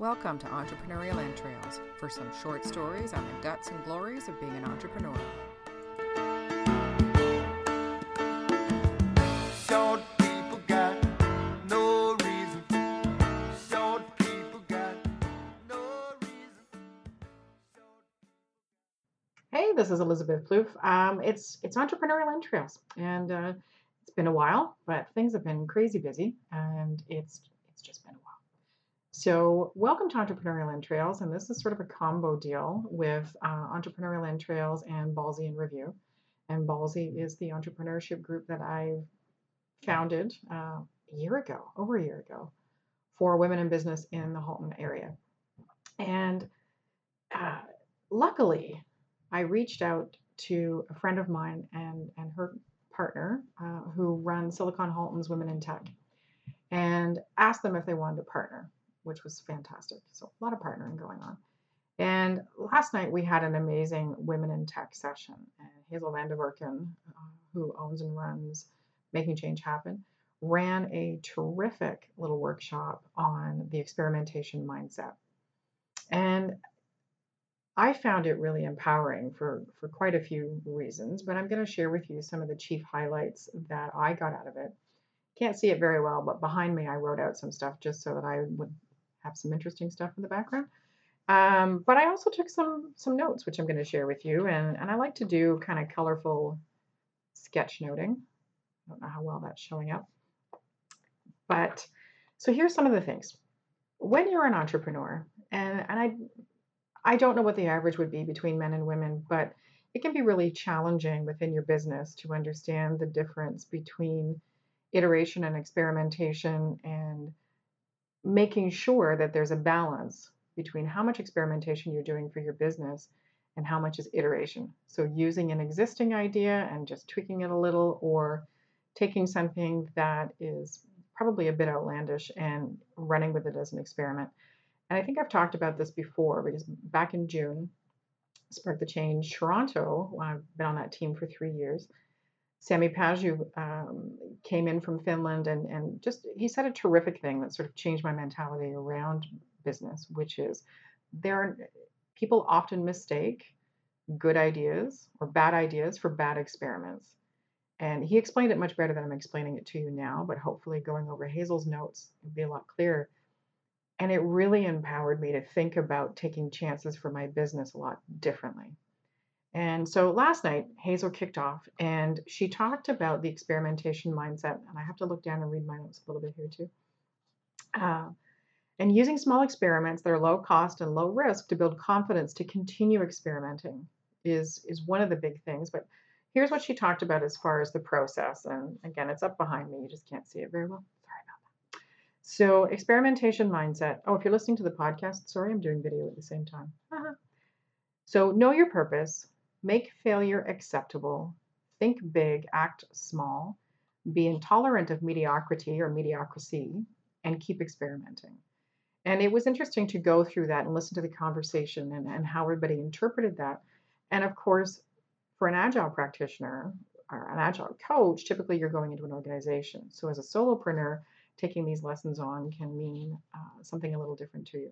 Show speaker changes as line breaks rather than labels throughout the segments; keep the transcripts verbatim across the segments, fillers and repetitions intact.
Welcome to Entrepreneurial Entrails for some short stories on the guts and glories of being an entrepreneur.
Short people got no reason. Short people got no reason.
Hey, this is Elizabeth Plouffe. Um, it's it's Entrepreneurial Entrails, and uh, it's been a while, but things have been crazy busy, and it's it's just been a while. So, welcome to Entrepreneurial Entrails, and this is sort of a combo deal with uh, Entrepreneurial Entrails and Ballsy in Review. And Ballsy is the entrepreneurship group that I founded uh, a year ago, over a year ago, for women in business in the Halton area. And uh, luckily, I reached out to a friend of mine and, and her partner uh, who run Silicon Halton's Women in Tech and asked them if they wanted to partner, which was fantastic. So a lot of partnering going on. And last night we had an amazing Women in Tech session. And Hazel Van de Verken, uh, who owns and runs Making Change Happen, ran a terrific little workshop on the experimentation mindset. And I found it really empowering for, for quite a few reasons, but I'm going to share with you some of the chief highlights that I got out of it. Can't see it very well, but behind me I wrote out some stuff just so that I would have some interesting stuff in the background. Um, but I also took some some notes, which I'm going to share with you, and, and I like to do kind of colorful sketch noting. I don't know how well that's showing up. But so here's some of the things. When you're an entrepreneur, and, and I I don't know what the average would be between men and women, but it can be really challenging within your business to understand the difference between iteration and experimentation and making sure that there's a balance between how much experimentation you're doing for your business and how much is iteration. So using an existing idea and just tweaking it a little, or taking something that is probably a bit outlandish and running with it as an experiment. And I think I've talked about this before because back in June, Spark the Change Toronto, I've been on that team for three years. Sami Paju um, came in from Finland and, and just, he said a terrific thing that sort of changed my mentality around business, which is there are, people often mistake good ideas or bad ideas for bad experiments. And he explained it much better than I'm explaining it to you now, but hopefully going over Hazel's notes would be a lot clearer. And it really empowered me to think about taking chances for my business a lot differently. And so last night, Hazel kicked off and she talked about the experimentation mindset. And I have to look down and read my notes a little bit here too. Uh, and using small experiments that are low cost and low risk to build confidence to continue experimenting is, is one of the big things. But here's what she talked about as far as the process. And again, it's up behind me. You just can't see it very well. Sorry about that. So experimentation mindset. Oh, if you're listening to the podcast, sorry, I'm doing video at the same time. Uh-huh. So know your purpose, make failure acceptable, think big, act small, be intolerant of mediocrity or mediocrity, and keep experimenting. And it was interesting to go through that and listen to the conversation and, and how everybody interpreted that. And of course, for an agile practitioner or an agile coach, typically you're going into an organization. So as a solopreneur, taking these lessons on can mean uh, something a little different to you.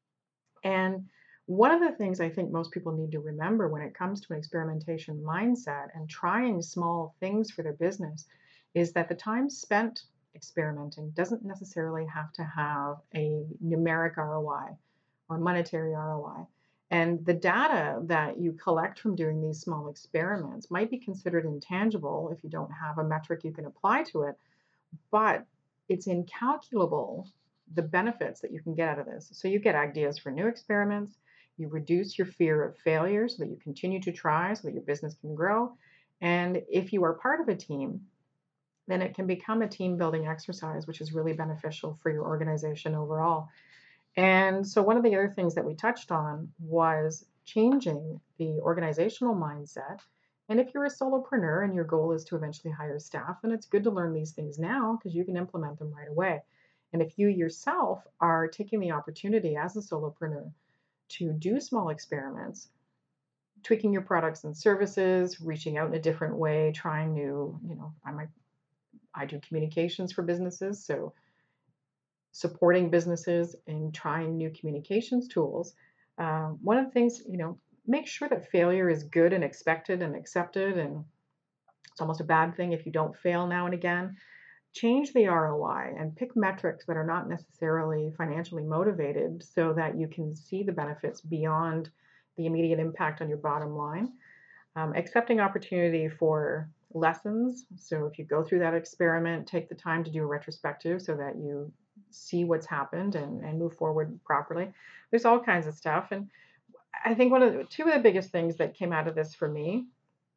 And one of the things I think most people need to remember when it comes to an experimentation mindset and trying small things for their business is that the time spent experimenting doesn't necessarily have to have a numeric R O I or monetary R O I. And the data that you collect from doing these small experiments might be considered intangible if you don't have a metric you can apply to it, but it's incalculable the benefits that you can get out of this. So you get ideas for new experiments, you reduce your fear of failure so that you continue to try so that your business can grow. And if you are part of a team, then it can become a team building exercise, which is really beneficial for your organization overall. And so one of the other things that we touched on was changing the organizational mindset. And if you're a solopreneur and your goal is to eventually hire staff, then it's good to learn these things now because you can implement them right away. And if you yourself are taking the opportunity as a solopreneur to do small experiments, tweaking your products and services, reaching out in a different way, trying new, you know, I might, I do communications for businesses. So supporting businesses in trying new communications tools, um, one of the things, you know, make sure that failure is good and expected and accepted. And it's almost a bad thing if you don't fail now and again. Change the R O I and pick metrics that are not necessarily financially motivated so that you can see the benefits beyond the immediate impact on your bottom line. Um, accepting opportunity for lessons. So if you go through that experiment, take the time to do a retrospective so that you see what's happened and, and move forward properly. There's all kinds of stuff. And I think one of the two of the biggest things that came out of this for me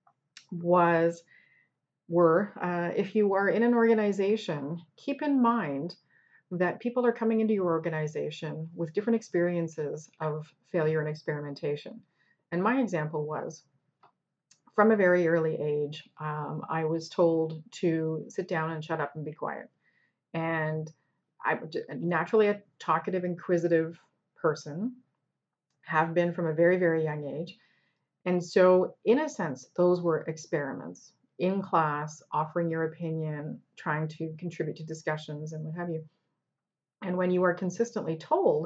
was were uh, if you are in an organization, keep in mind that people are coming into your organization with different experiences of failure and experimentation. And my example was from a very early age, um, I was told to sit down and shut up and be quiet. And I'm naturally a talkative, inquisitive person, have been from a very, very young age. And so, in a sense, those were experiments in class, offering your opinion, trying to contribute to discussions and what have you. And when you are consistently told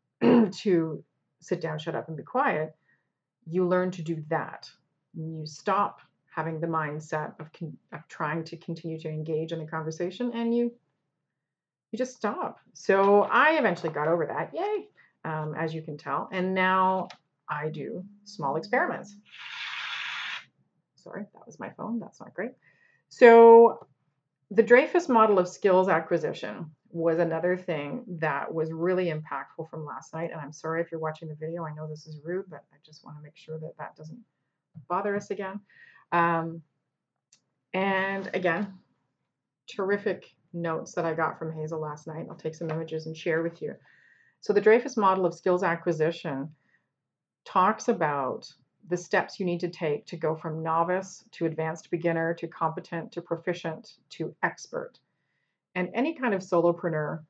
to sit down, shut up, and be quiet, you learn to do that. You stop having the mindset of, con- of trying to continue to engage in the conversation, and you you just stop. So I eventually got over that, yay, um, as you can tell. And now I do small experiments. Sorry, that was my phone. That's not great. So the Dreyfus model of skills acquisition was another thing that was really impactful from last night. And I'm sorry if you're watching the video. I know this is rude, but I just want to make sure that that doesn't bother us again. Um, and again, terrific notes that I got from Hazel last night. I'll take some images and share with you. So the Dreyfus model of skills acquisition talks about the steps you need to take to go from novice to advanced beginner to competent to proficient to expert. And any kind of solopreneur,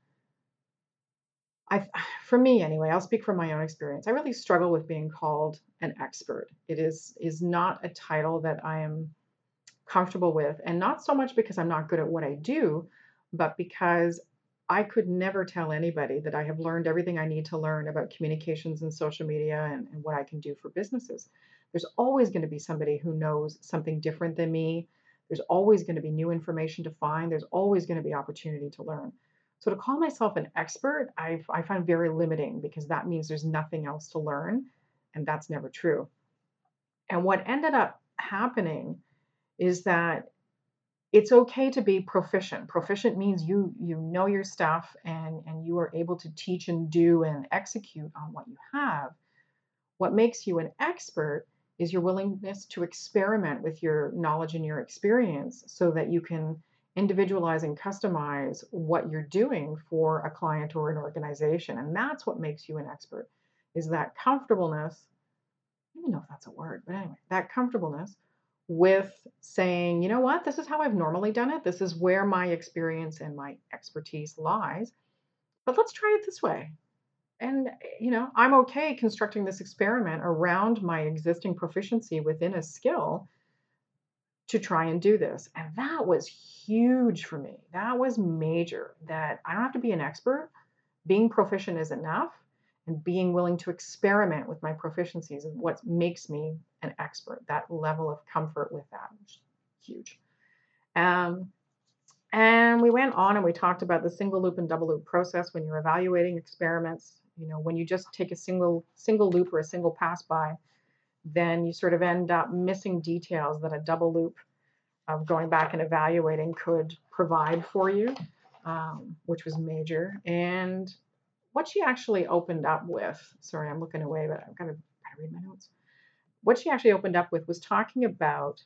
I, for me anyway, I'll speak from my own experience. I really struggle with being called an expert. It is is not a title that I am comfortable with, and not so much because I'm not good at what I do, but because I could never tell anybody that I have learned everything I need to learn about communications and social media and, and what I can do for businesses. There's always going to be somebody who knows something different than me. There's always going to be new information to find. There's always going to be opportunity to learn. So to call myself an expert, I, I find very limiting because that means there's nothing else to learn, and that's never true. And what ended up happening is that it's okay to be proficient. Proficient means you you know your stuff and, and you are able to teach and do and execute on what you have. What makes you an expert is your willingness to experiment with your knowledge and your experience so that you can individualize and customize what you're doing for a client or an organization. And that's what makes you an expert, is that comfortableness. I don't even know if that's a word, but anyway, that comfortableness with saying, you know what, this is how I've normally done it. This is where my experience and my expertise lies. But let's try it this way. And, you know, I'm okay constructing this experiment around my existing proficiency within a skill to try and do this. And that was huge for me. That was major, that I don't have to be an expert. Being proficient is enough. And being willing to experiment with my proficiencies is what makes me an expert. That level of comfort with that, which is huge. Um, and we went on and we talked about the single loop and double loop process when you're evaluating experiments. You know, when you just take a single single loop or a single pass by, then you sort of end up missing details that a double loop of going back and evaluating could provide for you, um, which was major. And what she actually opened up with, sorry, I'm looking away, but I've got to, got to read my notes. What she actually opened up with was talking about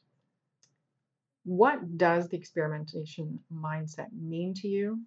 what does the experimentation mindset mean to you?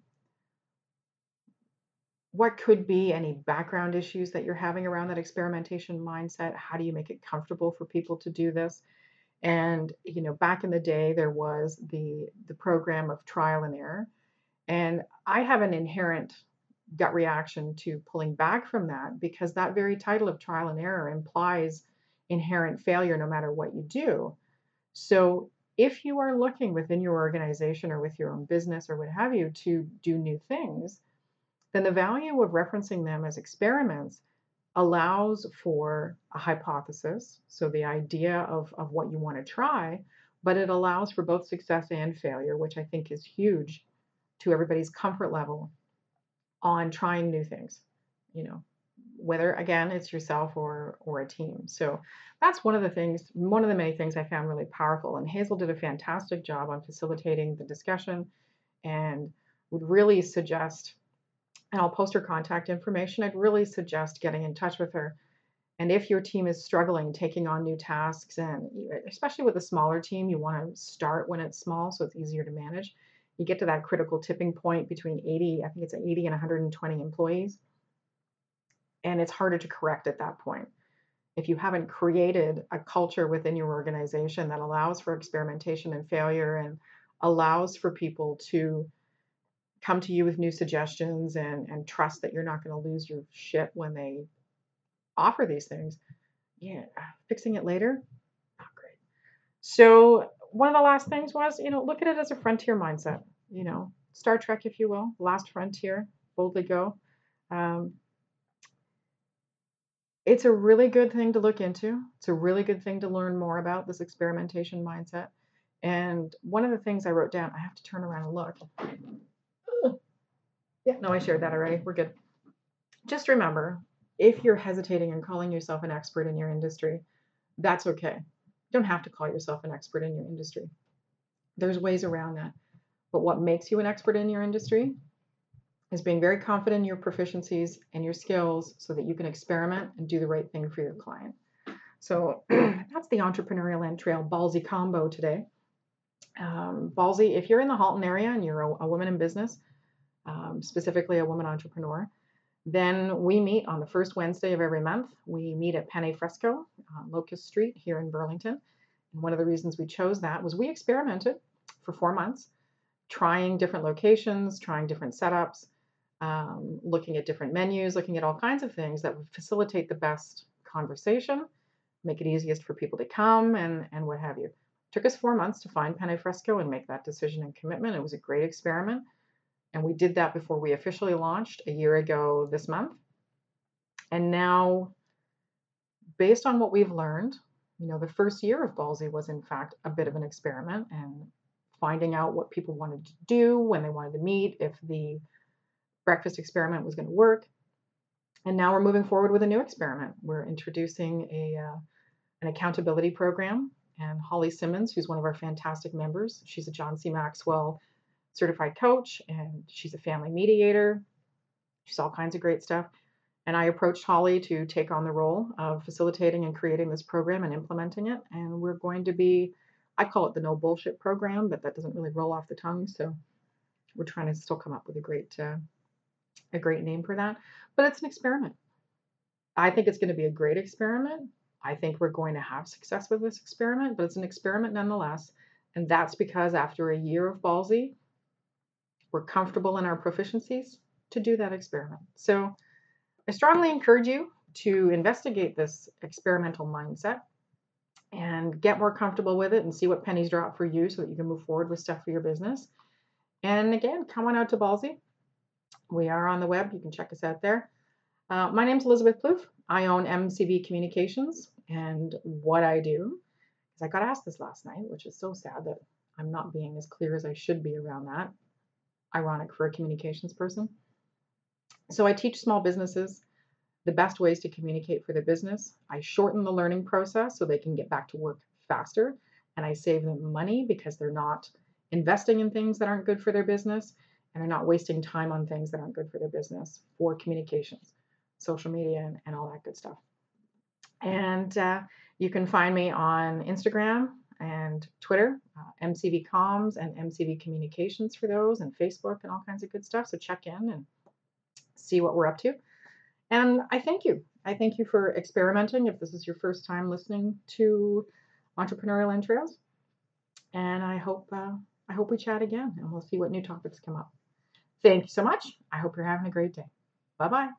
What could be any background issues that you're having around that experimentation mindset? How do you make it comfortable for people to do this? And, you know, back in the day, there was the, the program of trial and error. And I have an inherent gut reaction to pulling back from that because that very title of trial and error implies inherent failure no matter what you do. So if you are looking within your organization or with your own business or what have you to do new things, then the value of referencing them as experiments allows for a hypothesis, so the idea of, of what you want to try, but it allows for both success and failure, which I think is huge to everybody's comfort level on trying new things, you know, whether, again, it's yourself or or a team. So that's one of the things, one of the many things I found really powerful. And Hazel did a fantastic job on facilitating the discussion and would really suggest, and I'll post her contact information, I'd really suggest getting in touch with her. And if your team is struggling taking on new tasks, and especially with a smaller team, you want to start when it's small so it's easier to manage. You get to that critical tipping point between eighty, I think it's eighty and one hundred twenty employees. And it's harder to correct at that point. If you haven't created a culture within your organization that allows for experimentation and failure and allows for people to come to you with new suggestions and, and trust that you're not going to lose your shit when they offer these things, yeah, fixing it later, not great. So one of the last things was, you know, look at it as a frontier mindset, you know, Star Trek, if you will, last frontier, boldly go. Um, It's a really good thing to look into. It's a really good thing to learn more about, this experimentation mindset. And one of the things I wrote down, I have to turn around and look. Yeah, no, I shared that already. We're good. Just remember, if you're hesitating and calling yourself an expert in your industry, that's okay. You don't have to call yourself an expert in your industry. There's ways around that. But what makes you an expert in your industry is being very confident in your proficiencies and your skills so that you can experiment and do the right thing for your client. So that's the Entrepreneurial Entrail Ballsy combo today. Um, Ballsy, if you're in the Halton area and you're a, a woman in business, um, specifically a woman entrepreneur, then we meet on the first Wednesday of every month. We meet at Pane Fresco on Locust Street here in Burlington. And one of the reasons we chose that was we experimented for four months, trying different locations, trying different setups, um, looking at different menus, looking at all kinds of things that would facilitate the best conversation, make it easiest for people to come, and, and what have you. It took us four months to find Pane Fresco and make that decision and commitment. It was a great experiment. And we did that before we officially launched a year ago this month. And now, based on what we've learned, you know, the first year of Ballsy was in fact a bit of an experiment and finding out what people wanted to do, when they wanted to meet, if the breakfast experiment was going to work. And now we're moving forward with a new experiment. We're introducing a uh, an accountability program. And Holly Simmons, who's one of our fantastic members, she's a John C. Maxwell certified coach, and she's a family mediator. She's all kinds of great stuff. And I approached Holly to take on the role of facilitating and creating this program and implementing it. And we're going to be, I call it the no bullshit program, but that doesn't really roll off the tongue. So we're trying to still come up with a great, uh, a great name for that. But it's an experiment. I think it's going to be a great experiment. I think we're going to have success with this experiment, but it's an experiment nonetheless. And that's because after a year of Ballsy, we're comfortable in our proficiencies to do that experiment. So I strongly encourage you to investigate this experimental mindset and get more comfortable with it and see what pennies drop for you so that you can move forward with stuff for your business. And again, come on out to Ballsy. We are on the web. You can check us out there. Uh, my name's Elizabeth Plouffe. I own M C V Communications, and what I do is I got asked this last night, which is so sad that I'm not being as clear as I should be around that. Ironic for a communications person. So I teach small businesses the best ways to communicate for their business. I shorten the learning process so they can get back to work faster, and I save them money because they're not investing in things that aren't good for their business, and they're not wasting time on things that aren't good for their business for communications, social media, and, and all that good stuff. And uh, you can find me on Instagram and Twitter, uh, M C V Comms and M C V Communications for those, and Facebook and all kinds of good stuff. So check in and see what we're up to. And I thank you. I thank you for experimenting if this is your first time listening to Entrepreneurial Entrails. And I hope uh, I hope we chat again, and we'll see what new topics come up. Thank you so much. I hope you're having a great day. Bye-bye.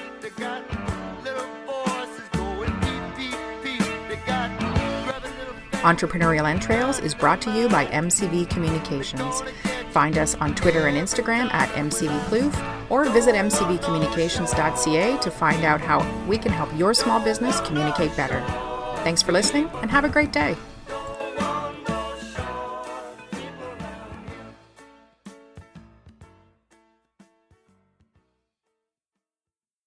Got little voices going beep, beep, beep. They got rubbing little
Entrepreneurial Entrails is brought to you by M C V Communications. Find us on Twitter and Instagram at M C V Plouffe, or visit m c v communications dot c a to find out how we can help your small business communicate better. Thanks for listening and have a great day.